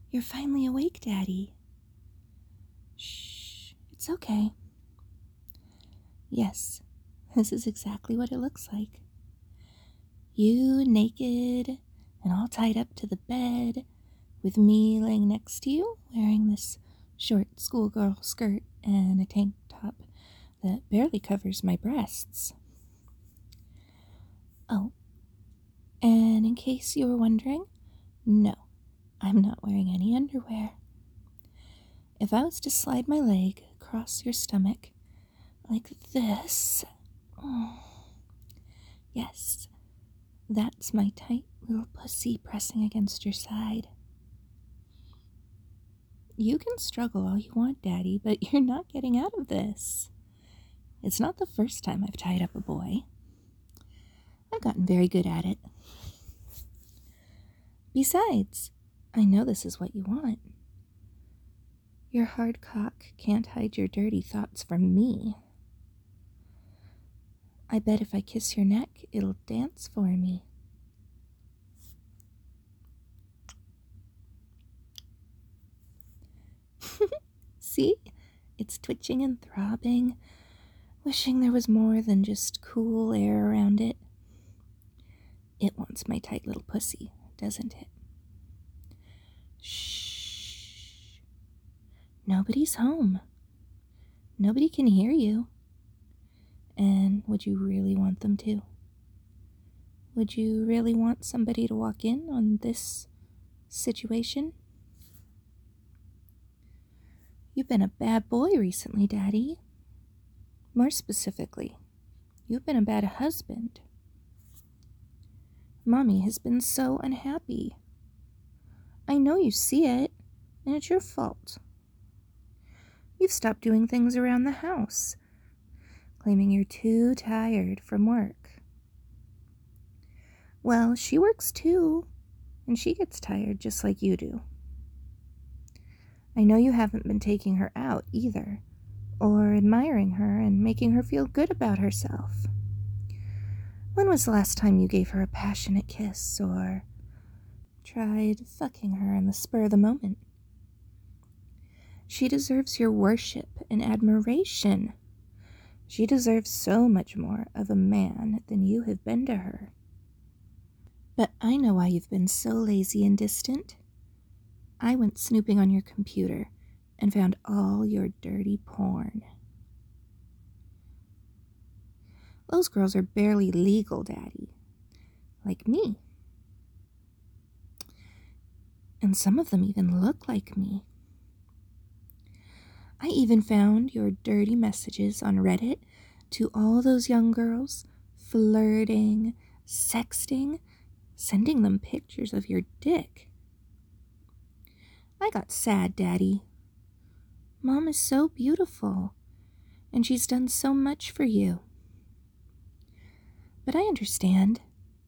You're finally awake, Daddy. Shh, it's okay. Yes, this is exactly what it looks like. You naked and all tied up to the bed, with me laying next to you, wearing this short schoolgirl skirt and a tank top that barely covers my breasts. Oh, and in case you were wondering, no, I'm not wearing any underwear. If I was to slide my leg across your stomach like this, oh, yes, that's my tight little pussy pressing against your side. You can struggle all you want, Daddy, but you're not getting out of this. It's not the first time I've tied up a boy. I've gotten very good at it. Besides, I know this is what you want. Your hard cock can't hide your dirty thoughts from me. I bet if I kiss your neck, it'll dance for me. See? It's twitching and throbbing, wishing there was more than just cool air around it. It wants my tight little pussy, doesn't it? Shh. Nobody's home. Nobody can hear you. And would you really want them to? Would you really want somebody to walk in on this situation? You've been a bad boy recently, Daddy. More specifically, you've been a bad husband. Mommy has been so unhappy. I know you see it, and it's your fault. You've stopped doing things around the house, claiming you're too tired from work. Well, she works too, and she gets tired just like you do. I know you haven't been taking her out either, or admiring her and making her feel good about herself. When was the last time you gave her a passionate kiss or tried fucking her in the spur of the moment? She deserves your worship and admiration. She deserves so much more of a man than you have been to her. But I know why you've been so lazy and distant. I went snooping on your computer and found all your dirty porn. Those girls are barely legal, Daddy. Like me. And some of them even look like me. I even found your dirty messages on Reddit to all those young girls, flirting, sexting, sending them pictures of your dick. I got sad, Daddy. Mom is so beautiful, and she's done so much for you. But I understand.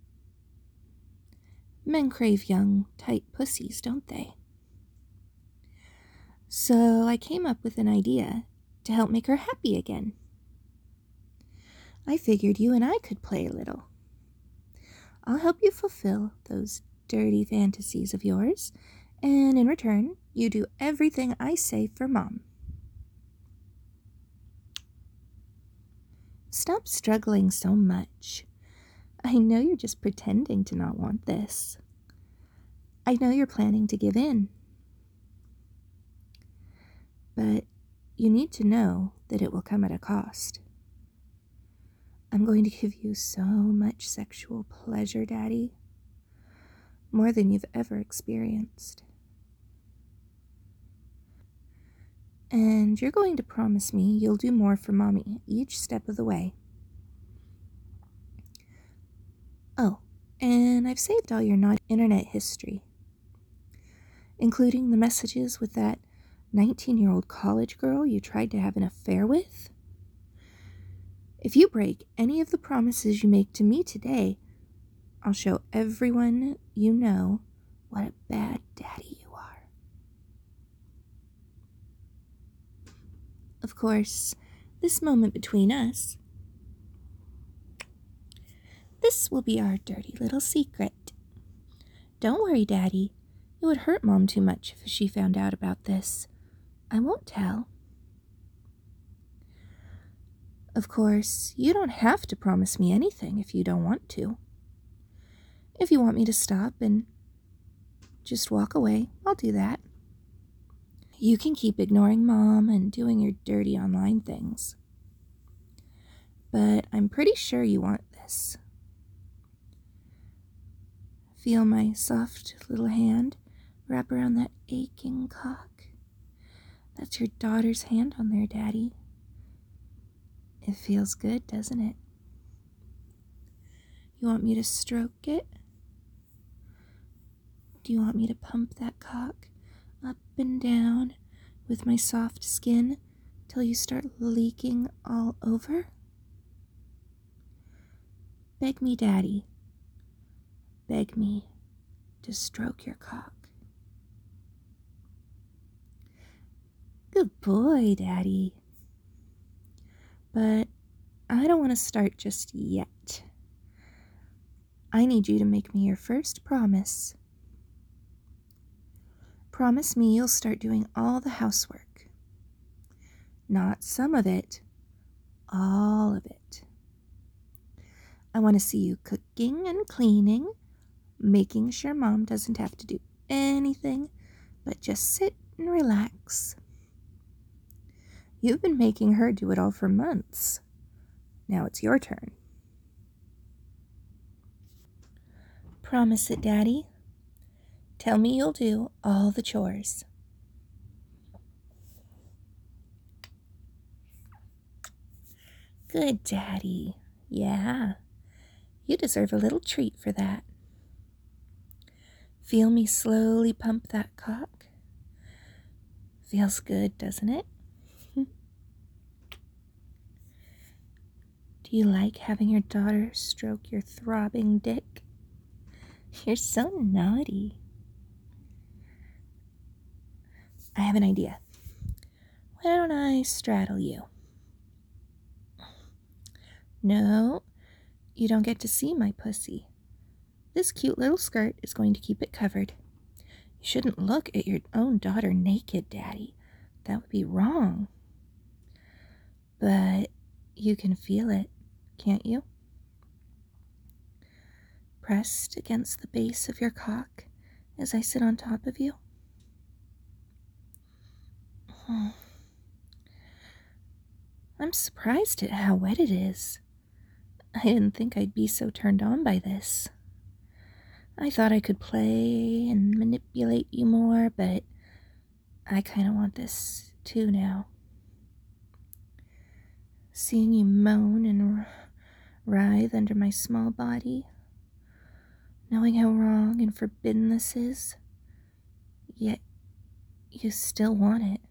Men crave young, tight pussies, don't they? So I came up with an idea to help make her happy again. I figured you and I could play a little. I'll help you fulfill those dirty fantasies of yours, and in return, you do everything I say for Mom. Stop struggling so much. I know you're just pretending to not want this. I know you're planning to give in. But you need to know that it will come at a cost. I'm going to give you so much sexual pleasure, Daddy. More than you've ever experienced. And you're going to promise me you'll do more for Mommy each step of the way. Oh, and I've saved all your naughty internet history, including the messages with that 19-year-old college girl you tried to have an affair with. If you break any of the promises you make to me today, I'll show everyone you know what a bad daddy you are. Of course, this moment between us, this will be our dirty little secret. Don't worry, Daddy. It would hurt Mom too much if she found out about this. I won't tell. Of course, you don't have to promise me anything if you don't want to. If you want me to stop and just walk away, I'll do that. You can keep ignoring Mom and doing your dirty online things. But I'm pretty sure you want this. Feel my soft little hand wrap around that aching cock. That's your daughter's hand on there, Daddy. It feels good, doesn't it? You want me to stroke it? Do you want me to pump that cock up and down with my soft skin till you start leaking all over? Beg me, Daddy. Beg me to stroke your cock. Good boy, Daddy. But I don't want to start just yet. I need you to make me your first promise. Promise me you'll start doing all the housework. Not some of it, all of it. I want to see you cooking and cleaning, making sure Mom doesn't have to do anything but just sit and relax. You've been making her do it all for months. Now it's your turn. Promise it, Daddy. Tell me you'll do all the chores. Good, Daddy. Yeah, you deserve a little treat for that. Feel me slowly pump that cock? Feels good, doesn't it? Do you like having your daughter stroke your throbbing dick? You're so naughty. I have an idea. Why don't I straddle you? No, you don't get to see my pussy. This cute little skirt is going to keep it covered. You shouldn't look at your own daughter naked, Daddy. That would be wrong. But you can feel it, can't you? Pressed against the base of your cock as I sit on top of you. I'm surprised at how wet it is. I didn't think I'd be so turned on by this. I thought I could play and manipulate you more, but I kind of want this too now. Seeing you moan and writhe under my small body, knowing how wrong and forbidden this is, yet you still want it.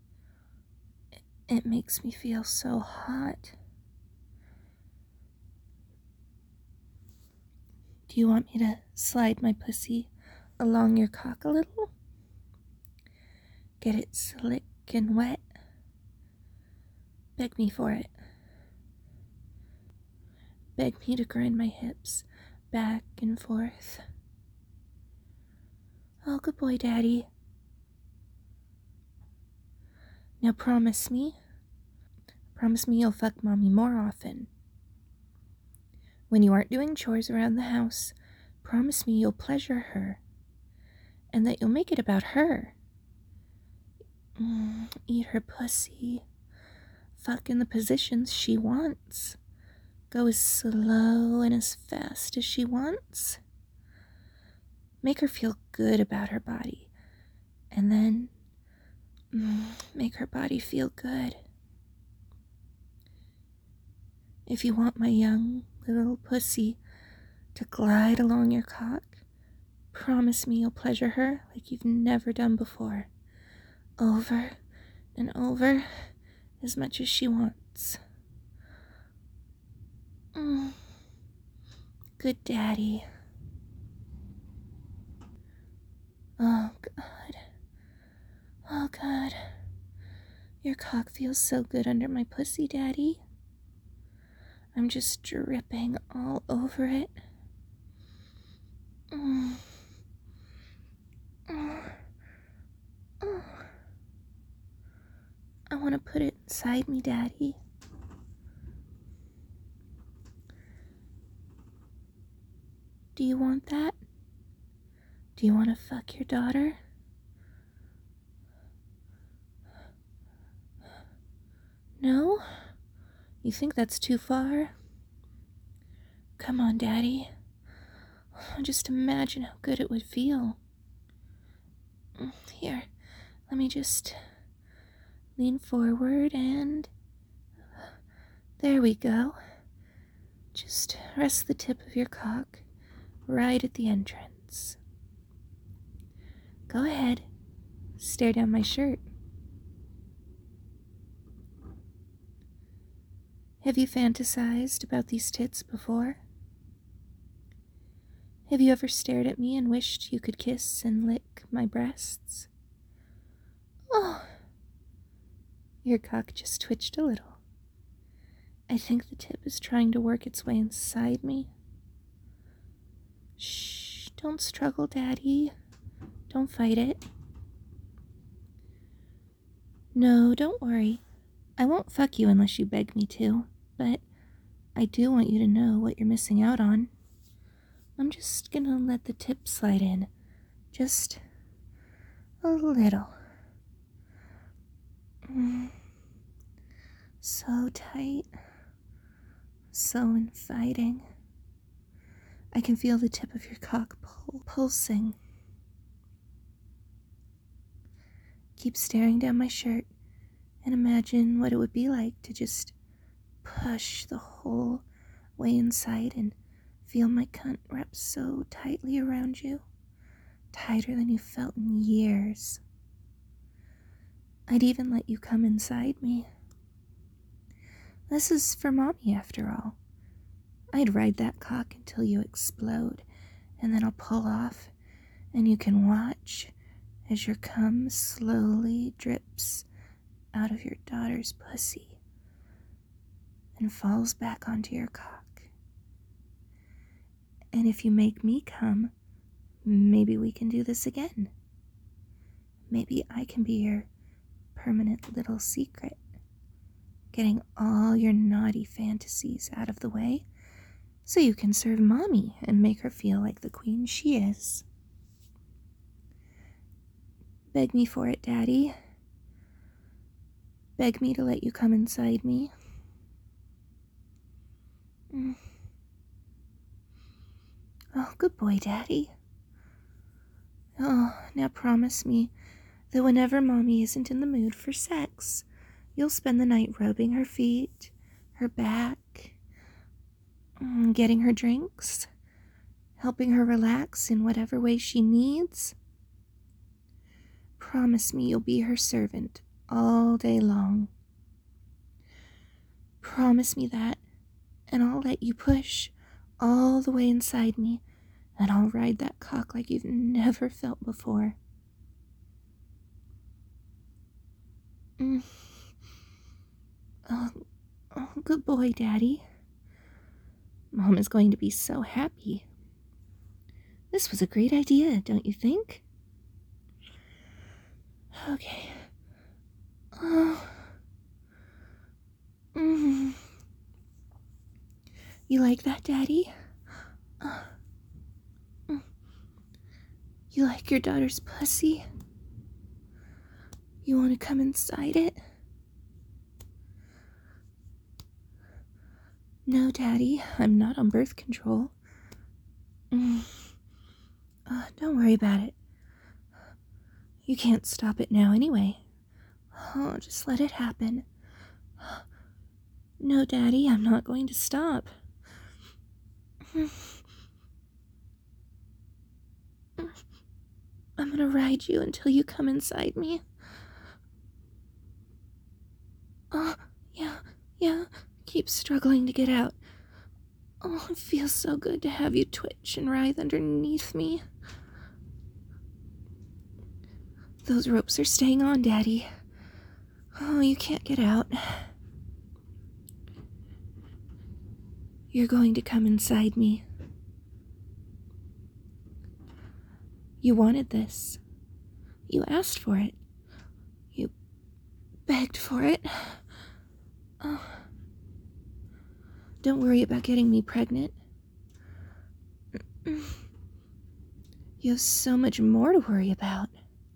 It makes me feel so hot. Do you want me to slide my pussy along your cock a little? Get it slick and wet? Beg me for it. Beg me to grind my hips back and forth. Oh, good boy, Daddy. Now promise me you'll fuck Mommy more often. When you aren't doing chores around the house, promise me you'll pleasure her, and that you'll make it about her. Eat her pussy, fuck in the positions she wants, go as slow and as fast as she wants. Make her feel good about her body, and then make her body feel good. If you want my young little pussy to glide along your cock, promise me you'll pleasure her like you've never done before, over and over, as much as she wants. Good Daddy. Oh, God. Oh, God. Your cock feels so good under my pussy, Daddy. I'm just dripping all over it. want to put it inside me, Daddy. Do you want that? Do you want to fuck your daughter? No? You think that's too far? Come on, Daddy. Just imagine how good it would feel. Here, let me just lean forward and... There we go. Just rest the tip of your cock right at the entrance. Go ahead. Stare down my shirt. Have you fantasized about these tits before? Have you ever stared at me and wished you could kiss and lick my breasts? Oh, your cock just twitched a little. I think the tip is trying to work its way inside me. Shh, don't struggle, Daddy. Don't fight it. No, don't worry. I won't fuck you unless you beg me to, but I do want you to know what you're missing out on. I'm just gonna let the tip slide in. Just a little. So tight. So inviting. I can feel the tip of your cock pulsing. Keep staring down my shirt and imagine what it would be like to just push the whole way inside and feel my cunt wrap so tightly around you, tighter than you felt in years. I'd even let you come inside me. This is for Mommy, after all. I'd ride that cock until you explode, and then I'll pull off, and you can watch as your cum slowly drips out of your daughter's pussy and falls back onto your cock. And if you make me come, maybe we can do this again. Maybe I can be your permanent little secret, getting all your naughty fantasies out of the way so you can serve Mommy and make her feel like the queen she is. Beg me for it, Daddy. Beg me to let you come inside me. Oh, good boy, Daddy. Oh, now promise me that whenever Mommy isn't in the mood for sex, you'll spend the night rubbing her feet, her back, getting her drinks, helping her relax in whatever way she needs. Promise me you'll be her servant all day long. Promise me that, and I'll let you push all the way inside me, and I'll ride that cock like you've never felt before. Oh, good boy, Daddy. Mom is going to be so happy. This was a great idea, don't you think? Okay. Oh. You like that, Daddy? You like your daughter's pussy? You want to come inside it? No, Daddy, I'm not on birth control. Don't worry about it. You can't stop it now anyway. Oh, just let it happen. No, Daddy, I'm not going to stop. I'm gonna ride you until you come inside me. Oh, yeah. Keep struggling to get out. Oh, it feels so good to have you twitch and writhe underneath me. Those ropes are staying on, Daddy. Oh, you can't get out. You're going to come inside me. You wanted this. You asked for it. You begged for it. Oh. Don't worry about getting me pregnant. You have so much more to worry about.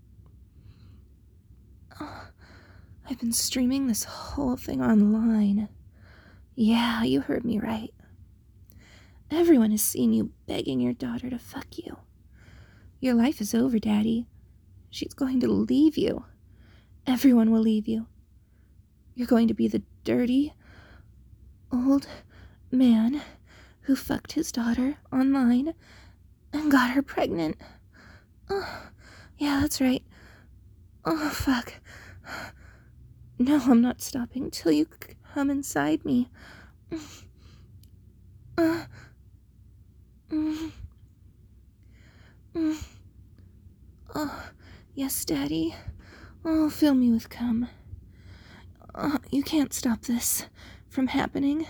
Oh, I've been streaming this whole thing online. Yeah, you heard me right. Everyone has seen you begging your daughter to fuck you. Your life is over, Daddy. She's going to leave you. Everyone will leave you. You're going to be the dirty, old man who fucked his daughter online and got her pregnant. Oh, yeah, that's right. Oh, fuck. No, I'm not stopping till you come inside me. Oh, yes, Daddy. Oh, fill me with cum. You can't stop this from happening.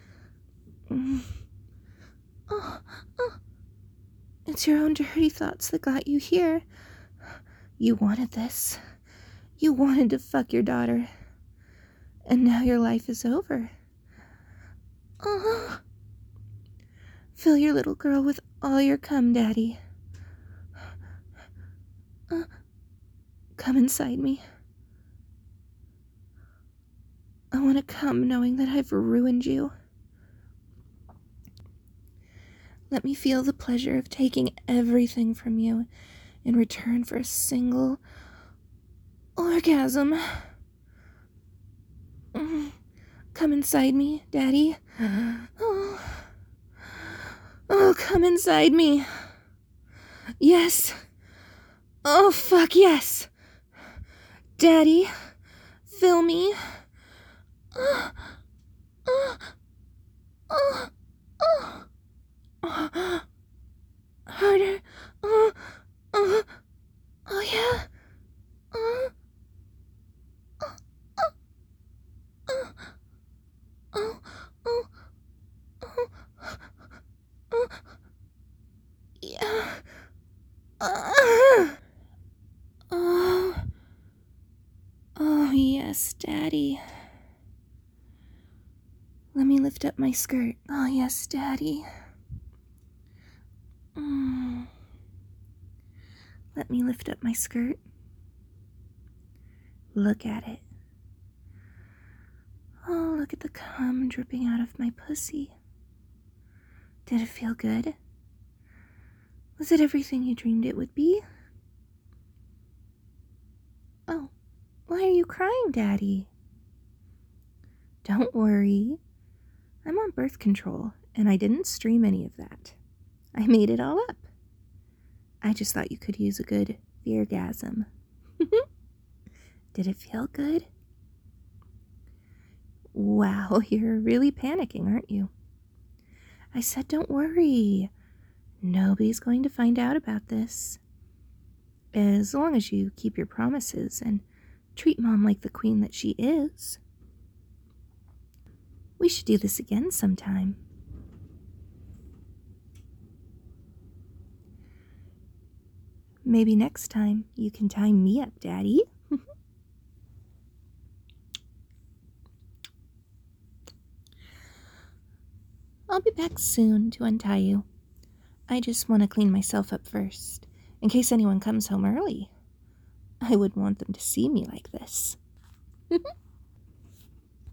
It's your own dirty thoughts that got you here. You wanted this. You wanted to fuck your daughter. And now your life is over. Fill your little girl with all your cum, Daddy. Come inside me. I want to come knowing that I've ruined you. Let me feel the pleasure of taking everything from you in return for a single orgasm. Come inside me, Daddy. Oh, come inside me. Yes. Oh, fuck yes. Daddy, fill me. Harder. Oh yeah. Yeah. Oh, yes, Daddy. Let me lift up my skirt. Oh, yes, Daddy. Let me lift up my skirt. Look at it. Oh, look at the cum dripping out of my pussy. Did it feel good? Was it everything you dreamed it would be? Oh, why are you crying, Daddy? Don't worry. I'm on birth control, and I didn't stream any of that. I made it all up. I just thought you could use a good feargasm. Did it feel good? Wow, you're really panicking, aren't you? I said don't worry. Nobody's going to find out about this. As long as you keep your promises and treat Mom like the queen that she is. We should do this again sometime. Maybe next time you can tie me up, Daddy. I'll be back soon to untie you. I just want to clean myself up first, in case anyone comes home early. I wouldn't want them to see me like this.